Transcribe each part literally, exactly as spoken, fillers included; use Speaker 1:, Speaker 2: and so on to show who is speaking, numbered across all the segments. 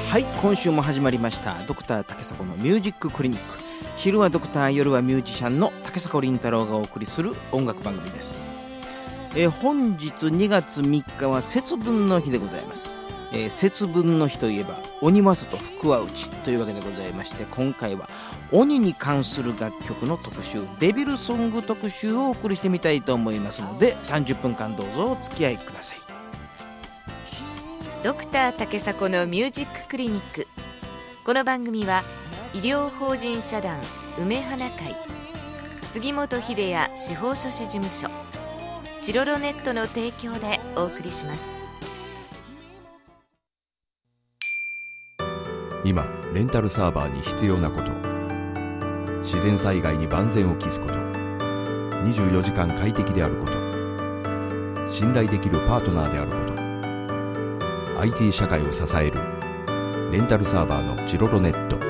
Speaker 1: はい、今週も始まりましたドクター竹迫のミュージッククリニック。昼はドクター、夜はミュージシャンの竹迫倫太郎がお送りする音楽番組です。えー、本日にがつみっかは節分の日でございます。えー、節分の日といえば鬼は外福は内というわけでございまして、今回は鬼に関する楽曲の特集、デビルソング特集をお送りしてみたいと思いますので、さんじゅっぷんかんどうぞお付き合いください。
Speaker 2: ドクター竹迫のミュージッククリニック。この番組は医療法人社団梅花会、杉本秀哉司法書士事務所、チロロネットの提供でお送りします。
Speaker 3: 今レンタルサーバーに必要なこと、自然災害に万全を期すこと、にじゅうよじかん快適であること、信頼できるパートナーであること、アイティー 社会を支えるレンタルサーバーのチロロネット。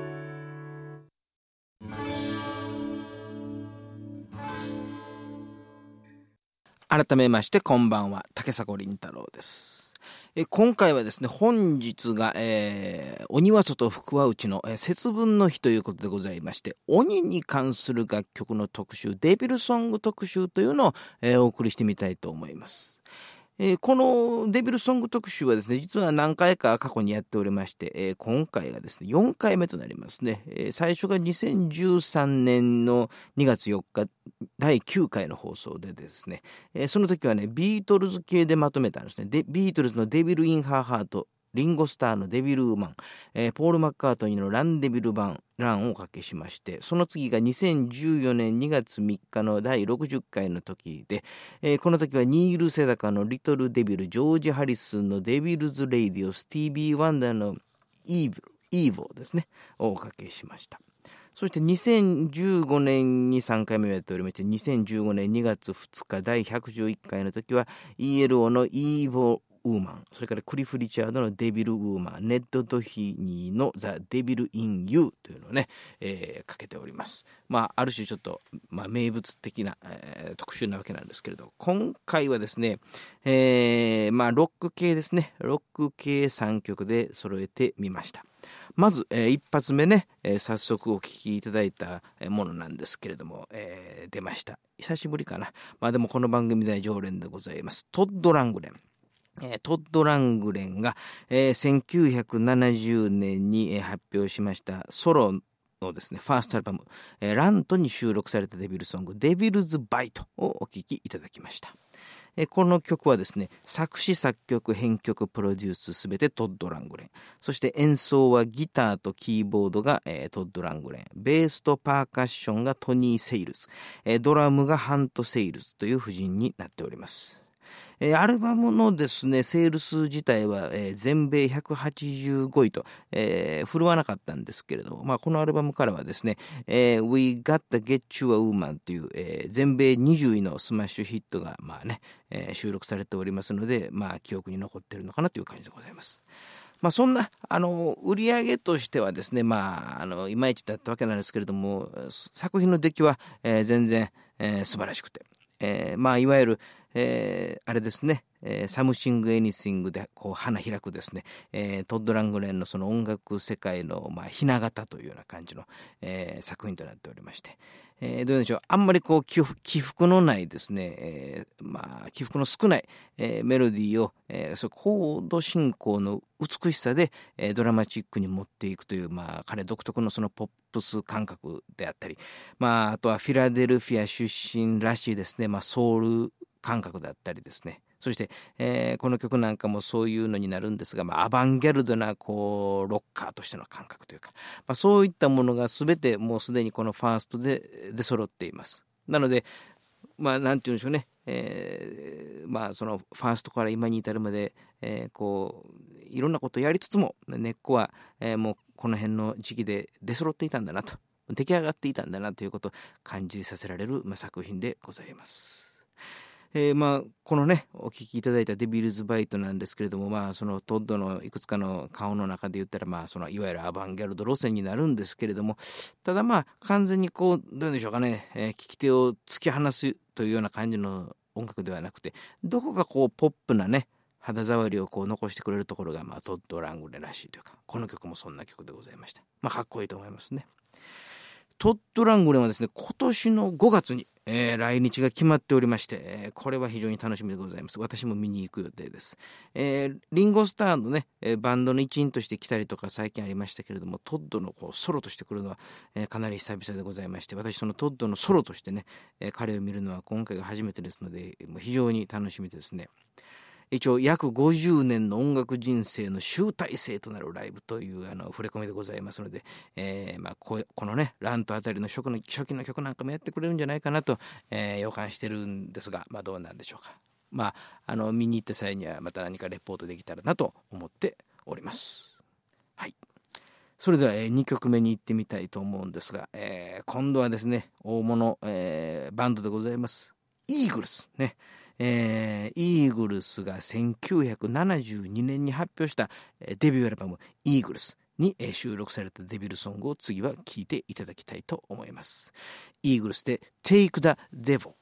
Speaker 1: 改めましてこんばんは、竹迫倫太郎です。え今回はですね、本日が、えー、鬼は外福は内の、えー、節分の日ということでございまして、鬼に関する楽曲の特集、デビルソング特集というのを、えー、お送りしてみたいと思います。えー、このデビルソング特集はですね、実は何回か過去にやっておりまして、えー、今回がですねよんかいめとなりますね。えー、最初がにせんじゅうさんねんのにがつよっかだいきゅうかいの放送でですね、えー、その時はねビートルズ系でまとめたんですね。でビートルズのデビル・イン・ハー・ハート、リンゴスターのデビル・ウーマン、えー、ポール・マッカートニーのランデビル版ランをおかけしまして、その次がにせんじゅうよねんにがつみっかのだいろくじゅっかいの時で、えー、この時はニール・セダカのリトル・デビル、ジョージ・ハリスンのデビルズ・レイディオ、スティービー・ワンダーのイーブル、イーボーですねをおかけしました。そしてにせんじゅうごねんにさんかいめをやっておりまして、にせんじゅうごねんにがつふつかだいひゃくじゅういっかいの時は イーエルオー のイーボーウーマン、それからクリフ・リチャードのデビル・ウーマン、ネッド・ドヒニーのザ・デビル・イン・ユーというのをね、えー、かけております。まあある種ちょっと、まあ、名物的な、えー、特集なわけなんですけれど、今回はですね、えー、まあロック系ですね、ロック系さんきょくで揃えてみました。まず、えー、一発目ね、えー、早速お聴きいただいたものなんですけれども、えー、出ました。久しぶりかな。まあでもこの番組で常連でございます。トッド・ラングレン。えー、トッド・ラングレンが、えー、せんきゅうひゃくななじゅうねんに、えー、発表しましたソロのですね、ファーストアルバム、えー、ラントに収録されたデビルソング、デビルズ・バイトをお聴きいただきました。えー、この曲はですね、作詞作曲編曲プロデュースすべてトッド・ラングレン、そして演奏はギターとキーボードが、えー、トッド・ラングレン、ベースとパーカッションがトニー・セイルズ、えー、ドラムがハント・セイルズという布陣になっております。えー、アルバムのですねセールス自体は、えー、全米ひゃくはちじゅうごいと、えー、振るわなかったんですけれども、まあ、このアルバムからはですね、えー、We Got to Get You a Woman という、えー、全米にじゅういのスマッシュヒットが、まあねえー、収録されておりますので、まあ、記憶に残っているのかなという感じでございます。まあ、そんなあの売り上げとしてはですね、まあ、あのいまいちだったわけなんですけれども、作品の出来は、えー、全然、えー、素晴らしくて、えー、まあいわゆるえー、あれですね、えー、サムシングエニシングでこう花開くですね、えー、トッド・ラングレンのその音楽世界のまあひな形というような感じの、えー、作品となっておりまして、えー、どうでしょう、あんまりこう起伏、起伏のないですね、えー、まあ起伏の少ない、えー、メロディーを、えー、そコード進行の美しさで、えー、ドラマチックに持っていくという、まあ彼独特のそのポップス感覚であったり、まああとはフィラデルフィア出身らしいですね、まあソウル感覚だったりですね、そして、えー、この曲なんかもそういうのになるんですが、まあ、アバンギャルドなこうロッカーとしての感覚というか、まあ、そういったものが全てもうすでにこのファーストでで揃っています。なのでまあなんていうんでしょうね、えー、まあそのファーストから今に至るまで、えー、こういろんなことをやりつつも根っこは、えー、もうこの辺の時期で出揃っていたんだなと、出来上がっていたんだなということを感じさせられる、まあ、作品でございます。えー、まあこのねお聞きいただいたデビルズバイトなんですけれども、まあそのトッドのいくつかの顔の中で言ったら、まあそのいわゆるアバンギャルド路線になるんですけれども、ただまあ完全にこうどうでしょうかね、えー、聞き手を突き放すというような感じの音楽ではなくて、どこかこうポップなね、 肌触りをこう残してくれるところが、まあ、トッド・ラングレンらしいというか、この曲もそんな曲でございました。まあ、かっこいいと思いますね。トッド・ラングレンはですね、今年のごがつに、えー、来日が決まっておりまして、えー、これは非常に楽しみでございます。私も見に行く予定です。えー、リンゴスターのね、えー、バンドの一員として来たりとか最近ありましたけれども、トッドのこうソロとして来るのは、えー、かなり久々でございまして、私そのトッドのソロとしてね、えー、彼を見るのは今回が初めてですので、もう非常に楽しみですね。一応約ごじゅうねんの音楽人生の集大成となるライブというあの触れ込みでございますので、えーまあ、こ, このねラントあたりの 初, の初期の曲なんかもやってくれるんじゃないかなと、えー、予感してるんですが、まあ、どうなんでしょうか。まあ、あの見に行った際にはまた何かレポートできたらなと思っております。はい、それでは、えー、にきょくめに行ってみたいと思うんですが、えー、今度はですね大物、えー、バンドでございますイーグルスね。えー、イーグルスがせんきゅうひゃくななじゅうにねんに発表したデビューアルバムイーグルスに収録されたデビューソングを次は聴いていただきたいと思います。イーグルスで Take the Devil。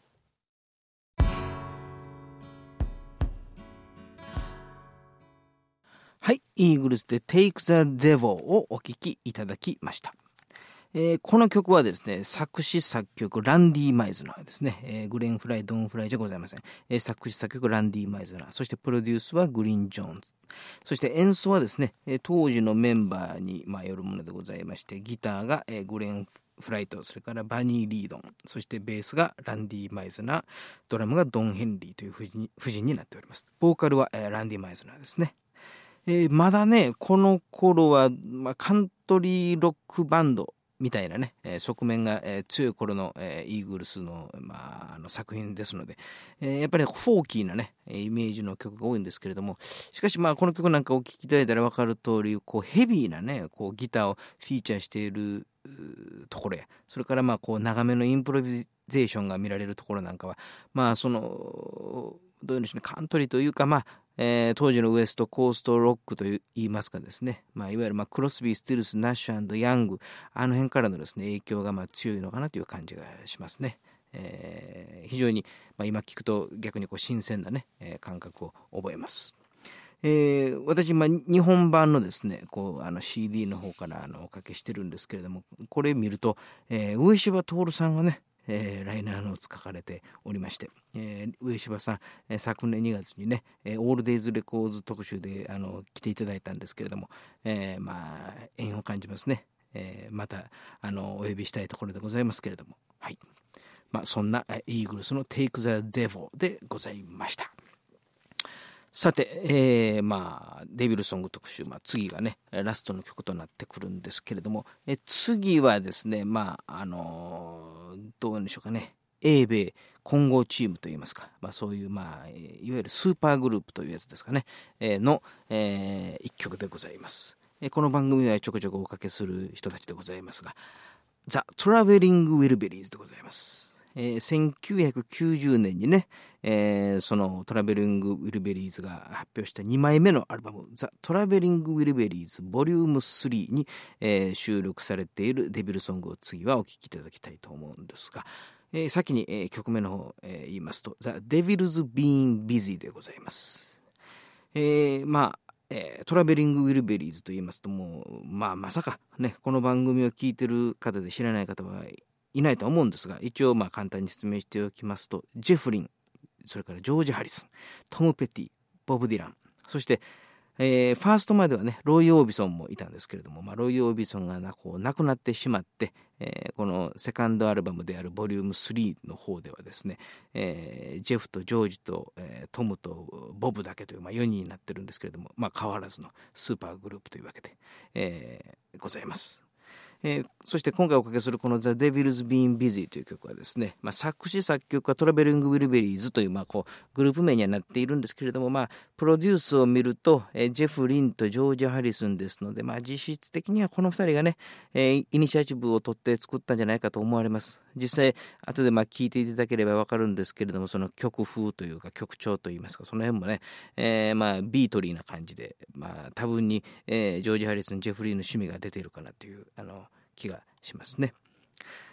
Speaker 1: はい、イーグルスで Take the Devil をお聴きいただきました。えー、この曲はですね、作詞作曲ランディ・マイズナーですね、えー、グレン・フライ、ドン・フライじゃございません、えー、作詞作曲ランディ・マイズナー、そしてプロデュースはグリーン・ジョーンズ、そして演奏はですね、えー、当時のメンバーに、まあ、よるものでございまして、ギターが、えー、グレン・フライト、それからバニー・リードン、そしてベースがランディ・マイズナー、ドラムがドン・ヘンリーという布陣に、布陣になっております。ボーカルは、えー、ランディ・マイズナーですね。えー、まだねこの頃は、まあ、カントリーロックバンドみたいなね、えー、側面が、えー、強い頃の、えー、イーグルスの、まあ、あの作品ですので、えー、やっぱりフォーキーなねイメージの曲が多いんですけれども、しかしまあこの曲なんかお聴きいただいたら分かる通り、こうヘビーなねこうギターをフィーチャーしているところや、それからまあこう長めのインプロビゼーションが見られるところなんかは、まあそのどういうんでしょうね、カントリーというか、まあえー、当時のウエストコーストロックといいますかですね、まあ、いわゆるまあクロスビー、スティルス、ナッシュ&ヤング、あの辺からのですね影響がまあ強いのかなという感じがしますね。えー、非常に、まあ、今聞くと逆にこう新鮮なね、えー、感覚を覚えます。えー、私、まあ、日本版のですねこうあの シーディー の方からあのおかけしてるんですけれども、これ見ると、えー、上柴徹さんがねえー、ライナーノーツ書かれておりまして、えー、上柴さん、えー、昨年にがつにね、えー、オールデイズレコーズ特集であの来ていただいたんですけれども、えー、まあ縁を感じますね。えー、またあのお呼びしたいところでございますけれども、はい、まあ、そんなイーグルスの Take the Devil でございました。さて、えー、まあデビルソング特集、まあ、次がねラストの曲となってくるんですけれども、え次はですね、まああのー、どういうんでしょうかね、英米混合チームといいますか、まあ、そういう、まあ、いわゆるスーパーグループというやつですかね、えー、の、えー、一曲でございます。えー、この番組はちょこちょこおかけする人たちでございますが、ザ・トラベリング・ウィルベリーズでございます。えー、せんきゅうひゃくきゅうじゅうねんにね、えー、そのトラベリング・ウィルベリーズが発表したにまいめのアルバムザ・トラベリング・ウィルベリーズボリュームスリーに、えー、収録されているデビルソングを次はお聴きいただきたいと思うんですが、えー、先に、えー、曲名の方、えー、言いますと The Devil's Been Busy でございます。えー、まあえー、トラベリング・ウィルベリーズと言いますと、もう、まあ、まさかねこの番組を聞いてる方で知らない方はいないと思うんですが、一応まあ簡単に説明しておきますと、ジェフリン、それからジョージ・ハリスン、トム・ペティ、ボブ・ディラン、そして、えー、ファーストまではねロイ・オービソンもいたんですけれども、まあ、ロイ・オービソンがなこう亡くなってしまって、えー、このセカンドアルバムであるボリュームスリーの方ではですね、えー、ジェフとジョージと、えー、トムとボブだけという、まあ、よにんになってるんですけれども、まあ、変わらずのスーパーグループというわけで、えー、ございます。えー、そして今回おかけするこの The Devil's Been Busy という曲はですね、まあ、作詞作曲はトラベリング・ウィルベリーズという、まあ、こうグループ名にはなっているんですけれども、まあ、プロデュースを見ると、えー、ジェフ・リンとジョージ・ハリスンですので、まあ、実質的にはこのふたりがね、えー、イニシアチブを取って作ったんじゃないかと思われます。実際後でまあ聞いていただければ分かるんですけれども、その曲風というか曲調といいますか、その辺もね、えー、まあビートリーな感じで、まあ、多分に、えー、ジョージ・ハリスン、ジェフ・リンの趣味が出ているかなというあの気がしますね。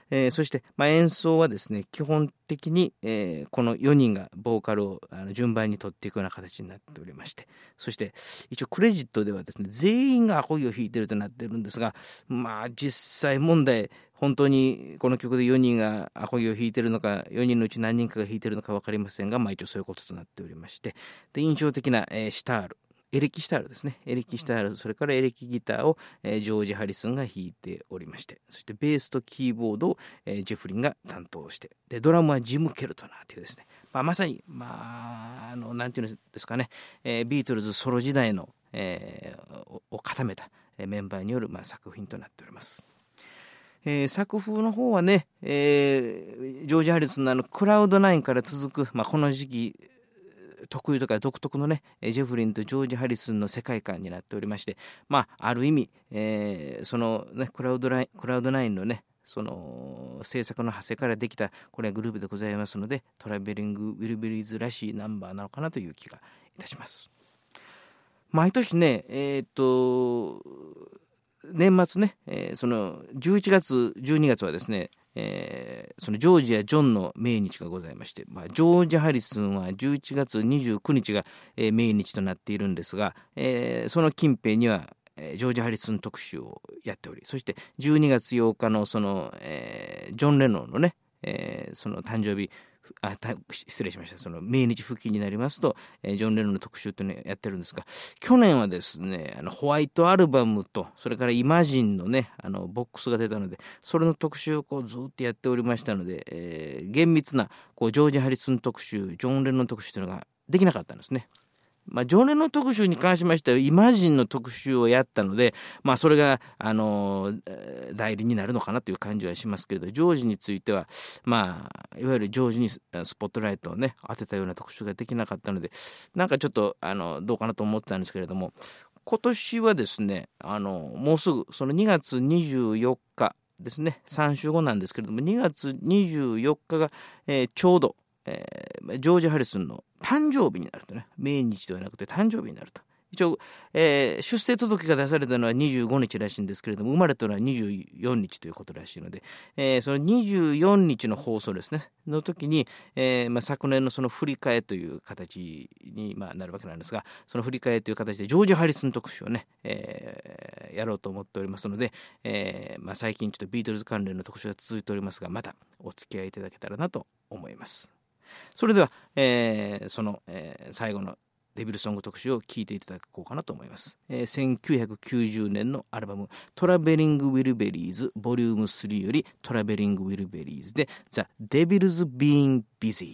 Speaker 1: えー、そして、まあ、演奏はですね基本的に、えー、このよにんがボーカルをあの順番に取っていくような形になっておりまして、そして一応クレジットではですね全員がアコギを弾いているとなっているんですが、まあ実際問題本当にこの曲でよにんがアコギを弾いているのかよにんのうち何人かが弾いているのか分かりませんが、まあ一応そういうこととなっておりまして、で印象的な、えー、シタールエレキシタールですね。エレキシタール、それからエレキギターを、えー、ジョージ・ハリスンが弾いておりまして、そしてベースとキーボードを、えー、ジェフリンが担当して、でドラムはジム・ケルトナーというですね、まあ、まさに、まあ、あのなんていうんですかね、えー、ビートルズソロ時代の、えー、を固めたメンバーによる、まあ、作品となっております。えー、作風の方はね、えー、ジョージ・ハリスンのあのクラウドナインから続く、まあ、この時期得意とか独特のねジェフリンとジョージ・ハリスンの世界観になっておりまして、まあある意味、えー、そのねクラウドラインクラウドナインのねその制作の派生からできたこれはグループでございますので、トラベリング・ウィルベリーズらしいナンバーなのかなという気がいたします。毎年ねえっと年末ね、えー、そのじゅういちがつじゅうにがつはですね、えー、そのジョージやジョンの命日がございまして、まあ、ジョージ・ハリスンはじゅういちがつにじゅうくにちが、えー、命日となっているんですが、えー、その近辺には、えー、ジョージ・ハリスン特集をやっており、そしてじゅうにがつようかのその、えー、ジョン・レノンのね、えー、その誕生日あ失礼しましたその命日付近になりますと、えー、ジョン・レノンの特集というのをやってるんですが、去年はですねあのホワイトアルバムとそれからイマジンのねあのボックスが出たので、それの特集をこうずっとやっておりましたので、えー、厳密なこうジョージ・ハリスン特集ジョン・レノン特集というのができなかったんですね。まあ、ジョン・レノン特集に関しましてはイマジンの特集をやったので、まあ、それが、あのー、代理になるのかなという感じはしますけれど、ジョージについては、まあ、いわゆるジョージにスポットライトをね当てたような特集ができなかったので、なんかちょっとあのどうかなと思ってたんですけれども、今年はですねあのもうすぐそのにがつにじゅうよっかですねさんしゅうごなんですけれども、にがつにじゅうよっかが、えー、ちょうどえー、ジョージ・ハリスンの誕生日になるとね、命日ではなくて誕生日になると。一応、えー、出生届が出されたのはにじゅうごにちらしいんですけれども、生まれたのはにじゅうよっかということらしいので、えー、そのにじゅうよっかの放送ですねの時に、えーまあ、昨年のその振り替えという形に、まあ、なるわけなんですが、その振り替えという形でジョージ・ハリスン特集をね、えー、やろうと思っておりますので、えーまあ、最近ちょっとビートルズ関連の特集が続いておりますが、またお付き合いいただけたらなと思います。それでは、えー、その、えー、最後のデビルソング特集を聴いていただこうかなと思います。えー、せんきゅうひゃくきゅうじゅうねんのアルバムトラベリング・ウィルベリーズボリュームスリーよりトラベリング・ウィルベリーズで The Devil's Being Busy。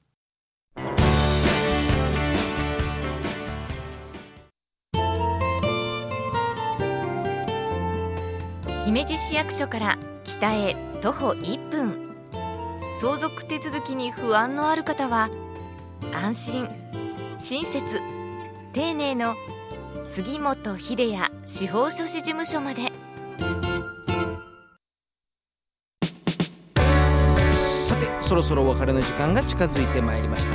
Speaker 2: 姫路市役所から北へ徒歩いっぷん、相続手続きに不安のある方は安心親切丁寧の杉本秀也司法書士事務所まで。
Speaker 1: さてそろそろお別れの時間が近づいてまいりました。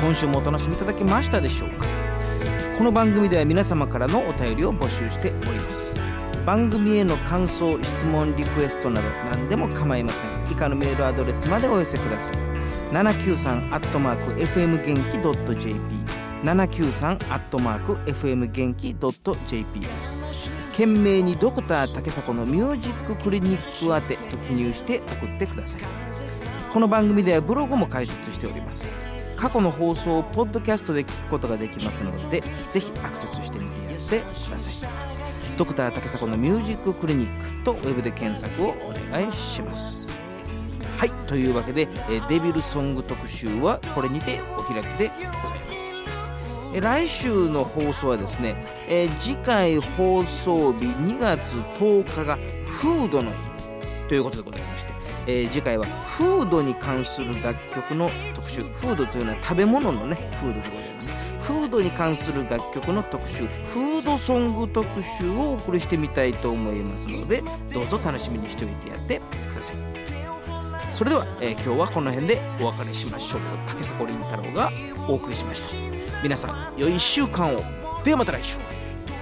Speaker 1: 今週もお楽しみいただけましたでしょうか。この番組では皆様からのお便りを募集しております。番組への感想質問リクエストなど何でも構いません。以下のメールアドレスまでお寄せください。ななきゅうさんアットマークエフエム元気 .jp ななきゅうさんアットマークエフエム元気 .jp です。懸命にドクター竹迫のミュージッククリニック宛てと記入して送ってください。この番組ではブログも開設しております。過去の放送をポッドキャストで聞くことができますので、ぜひアクセスしてみてやってください。ドクター竹迫のミュージッククリニックとウェブで検索をお願いします。はい、というわけでデビルソング特集はこれにてお開きでございます。来週の放送はですね、えー、次回放送日にがつとおかがフードの日ということでございまして、えー、次回はフードに関する楽曲の特集。フードというのは食べ物のねフードでございます。フードに関する楽曲の特集、フードソング特集をお送りしてみたいと思いますので、どうぞ楽しみにしておいてやってください。それでは、えー、今日はこの辺でお別れしましょう。竹迫凛太郎がお送りしました。皆さん良いいっしゅうかんを。ではまた来週。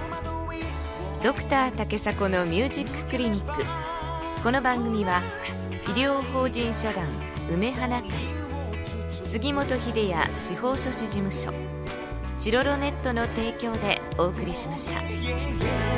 Speaker 2: ドクター竹迫のミュージッククリニック。この番組は医療法人社団梅花会、杉本秀哉司法書士事務所、チロロネットの提供でお送りしました。